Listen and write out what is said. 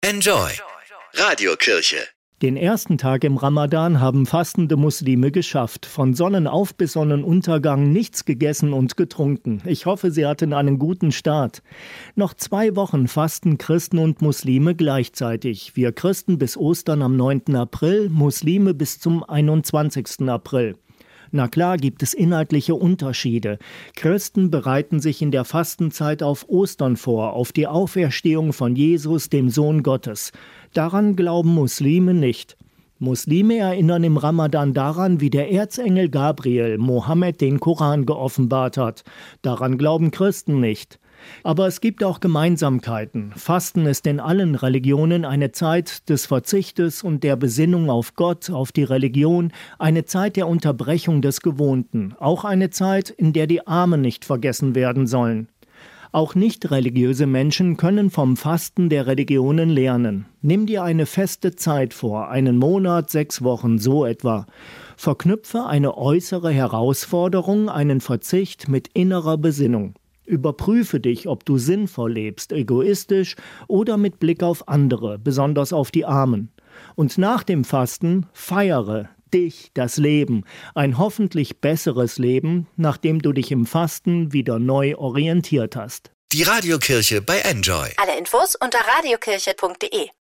Enjoy. Radiokirche. Den ersten Tag im Ramadan haben fastende Muslime geschafft. Von Sonnenauf- bis Sonnenuntergang nichts gegessen und getrunken. Ich hoffe, Sie hatten einen guten Start. Noch 2 Wochen fasten Christen und Muslime gleichzeitig. Wir Christen bis Ostern am 9. April, Muslime bis zum 21. April. Na klar gibt es inhaltliche Unterschiede. Christen bereiten sich in der Fastenzeit auf Ostern vor, auf die Auferstehung von Jesus, dem Sohn Gottes. Daran glauben Muslime nicht. Muslime erinnern im Ramadan daran, wie der Erzengel Gabriel Mohammed den Koran geoffenbart hat. Daran glauben Christen nicht. Aber es gibt auch Gemeinsamkeiten. Fasten ist in allen Religionen eine Zeit des Verzichtes und der Besinnung auf Gott, auf die Religion, eine Zeit der Unterbrechung des Gewohnten, auch eine Zeit, in der die Armen nicht vergessen werden sollen. Auch nicht religiöse Menschen können vom Fasten der Religionen lernen. Nimm dir eine feste Zeit vor, einen Monat, 6 Wochen, so etwa. Verknüpfe eine äußere Herausforderung, einen Verzicht mit innerer Besinnung. Überprüfe dich, ob du sinnvoll lebst, egoistisch oder mit Blick auf andere, besonders auf die Armen. Und nach dem Fasten feiere dich, das Leben, ein hoffentlich besseres Leben, nachdem du dich im Fasten wieder neu orientiert hast. Die Radiokirche bei Enjoy. Alle Infos unter radiokirche.de.